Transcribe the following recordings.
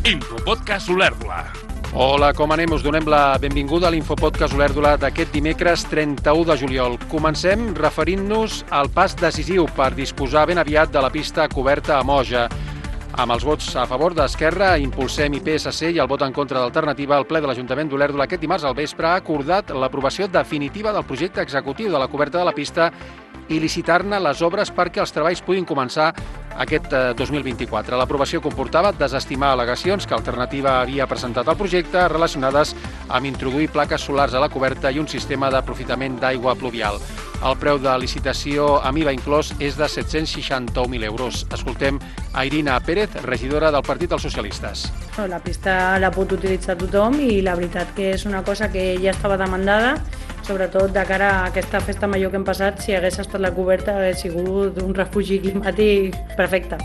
Infopodcast Olèrdola. Hola, com anem? Us donem la benvinguda a l'Infopodcast Olèrdola d'aquest dimecres 31 de juliol. Comencem referint-nos al pas decisiu per disposar ben aviat de la pista coberta a Moja. Amb els vots a favor d'Esquerra, Impulsem i PSC i el vot en contra d'Alternativa, el ple de l'Ajuntament d'Olèrdola aquest dimarts al vespre ha acordat l'aprovació definitiva del projecte executiu de la coberta de la pista i licitar-ne les obres perquè els treballs puguin començar aquest 2024. L'aprovació comportava desestimar al·legacions que Alternativa havia presentat al projecte relacionades amb introduir plaques solars a la coberta i un sistema d'aprofitament d'aigua pluvial. El preu de licitació amb IVA inclòs és de 761.000 euros. Escoltem a Irina Pérez, regidora del Partit dels Socialistes. La pista la pot utilitzar tothom i la veritat que és una cosa que ja estava demandada, sobretot de cara a aquesta festa major que hem passat. Si hagués estat la coberta hagués sigut un refugi climàtic perfecte.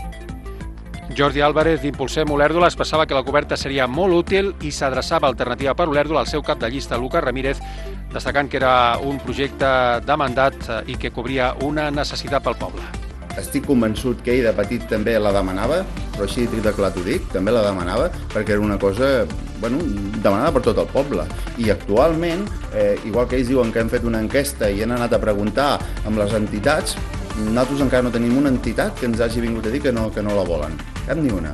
Jordi Álvarez, d'Impulsem Olèrdola, expressava que la coberta seria molt útil i s'adreçava a Alternativa per Olèrdola al seu cap de llista, Lucas Ramírez, destacant que era un projecte demandat i que cobria una necessitat pel poble. Estic convençut que ell de petit també la demanava, però així de clar t'ho dic, també la demanava, perquè era una cosa demanada per tot el poble. I actualment, igual que ells diuen que hem fet una enquesta i han anat a preguntar amb les entitats, nosaltres encara no tenim una entitat que ens hagi vingut a dir que no la volen. Cap ni una.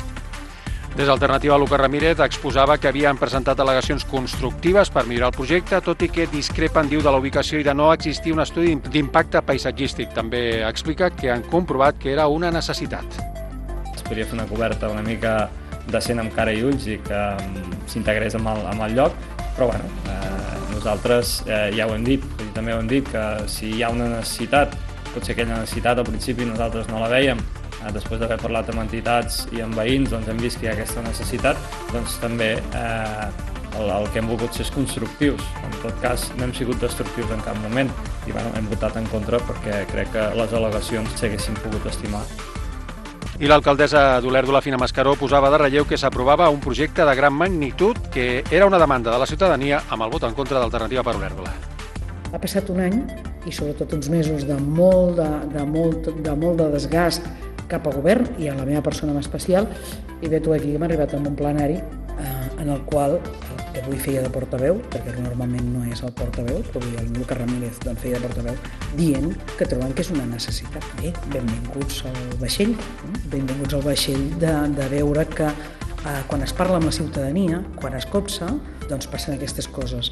Des d'Alternativa, Lucas Ramírez exposava que havien presentat al·legacions constructives per millorar el projecte, tot i que discrepen, diu, de la ubicació i de no existir un estudi d'impacte paisatgístic. També explica que han comprovat que era una necessitat. Es podria fer una coberta una mica decent amb cara i ulls i que s'integrés amb el lloc, però nosaltres ja ho hem dit, i també ho hem dit, que si hi ha una necessitat, potser aquella necessitat al principi nosaltres no la vèiem, després d'haver parlat amb entitats i amb veïns, doncs hem vist que hi ha aquesta necessitat, doncs també el que hem volgut ser és constructius. En tot cas, no hem sigut destructius en cap moment i hem votat en contra perquè crec que les al·legacions s'haguessin pogut estimar. I l'alcaldessa d'Olèrdola, Fina Mascaró, posava de relleu que s'aprovava un projecte de gran magnitud que era una demanda de la ciutadania amb el vot en contra d'Alternativa per Olèrdola. Ha passat un any i sobretot uns mesos de molt de desgast cap al govern i a la meva persona en especial, i veig aquí que hem arribat amb un plenari en el qual que avui feia de portaveu, perquè normalment no és el portaveu, però avui el Lucas Ramírez en feia de portaveu, dient que troben que és una necessitat. Benvinguts al vaixell, benvinguts al vaixell de veure que quan es parla amb la ciutadania, quan es copsa, doncs passen aquestes coses.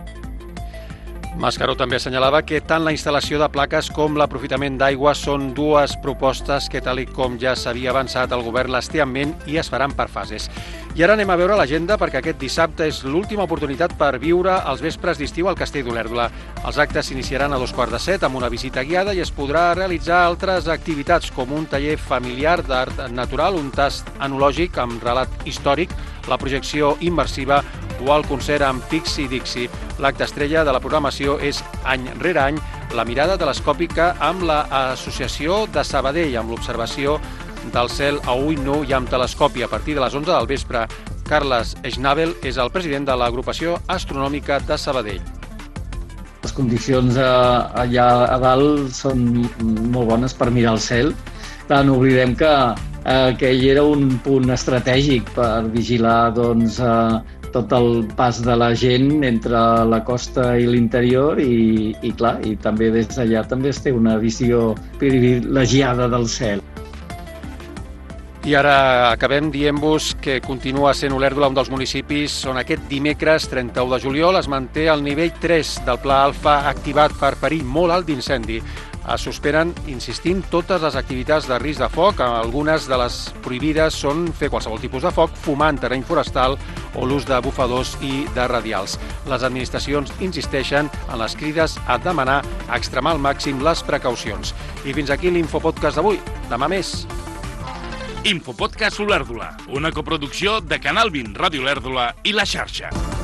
Mascaró també assenyalava que tant la instal·lació de plaques com l'aprofitament d'aigua són dues propostes que, tal com ja s'havia avançat, el govern les té en ment i es faran per fases. I ara anem a veure l'agenda perquè aquest dissabte és l'última oportunitat per viure els vespres d'estiu al Castell d'Olèrdola. Els actes s'iniciaran a 6:45 amb una visita guiada i es podrà realitzar altres activitats com un taller familiar d'art natural, un tast enològic amb relat històric, la projecció immersiva o el concert amb Pixi Dixi. L'acte estrella de la programació és any rere any la mirada telescòpica amb l'Associació de Sabadell, amb l'observació del cel a ull nu i amb telescopi a partir de les 11 del vespre. Carles Schnabel és el president de l'Agrupació Astronòmica de Sabadell. Les condicions allà a dalt són molt bones per mirar el cel. Clar, no oblidem que aquell era un punt estratègic per vigilar tot el pas de la gent entre la costa i l'interior i també des d'allà també es té una visió privilegiada del cel. I ara acabem dient-vos que continua sent Olèrdola un dels municipis on aquest dimecres 31 de juliol es manté el nivell 3 del Pla Alfa activat per perill molt alt d'incendi. Es suspenen, insistint, totes les activitats de risc de foc. Algunes de les prohibides són fer qualsevol tipus de foc, fumar en terreny forestal o l'ús de bufadors i de radials. Les administracions insisteixen en les crides a demanar a extremar al màxim les precaucions. I fins aquí l'Infopodcast d'avui. Demà més. Infopodcast Olèrdola, una coproducció de Canal 20 Ràdio Olèrdola i La Xarxa.